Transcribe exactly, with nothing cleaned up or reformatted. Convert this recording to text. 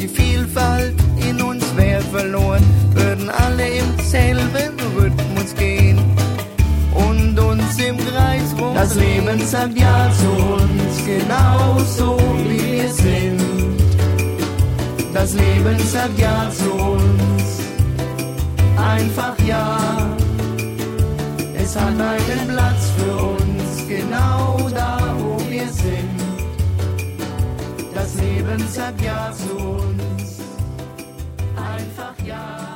die Vielfalt in uns wär verloren, würden alle im selben Rhythmus gehen und uns im Kreis rum. Das Leben sagt ja zu uns, genauso wie wir sind. Das Leben sagt ja zu uns, einfach ja. Es hat einen Platz für uns, genau da, wo wir sind. Das Leben sagt ja zu uns, einfach ja.